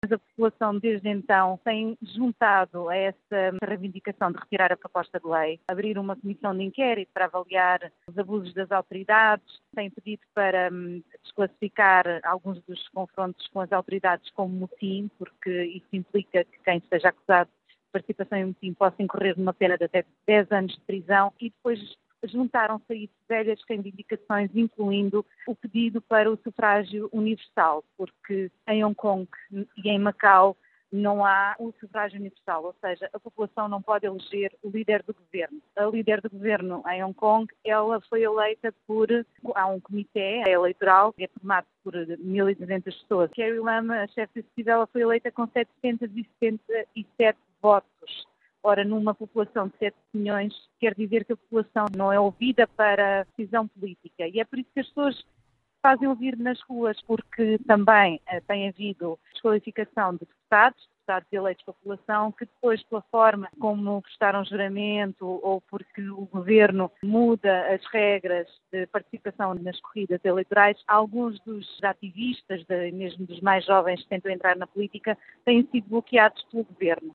A população desde então tem juntado a essa reivindicação de retirar a proposta de lei, abrir uma comissão de inquérito para avaliar os abusos das autoridades, tem pedido para desclassificar alguns dos confrontos com as autoridades como motim, porque isso implica que quem esteja acusado de participação em motim possa incorrer numa pena de até 10 anos de prisão, e depois juntaram-se a isso velhas reivindicações, incluindo o pedido para o sufrágio universal, porque em Hong Kong e em Macau não há o sufrágio universal, ou seja, a população não pode eleger o líder do governo. A líder do governo em Hong Kong, ela foi eleita há um comitê eleitoral que é formado por 1.200 pessoas. Carrie Lam, a chefe executiva, ela foi eleita com 777 votos. Ora, numa população de 7 milhões, quer dizer que a população não é ouvida para decisão política. E é por isso que as pessoas fazem ouvir nas ruas, porque também tem havido desqualificação de deputados eleitos pela população, que depois, pela forma como prestaram juramento ou porque o governo muda as regras de participação nas corridas eleitorais, alguns dos ativistas, mesmo dos mais jovens que tentam entrar na política, têm sido bloqueados pelo governo.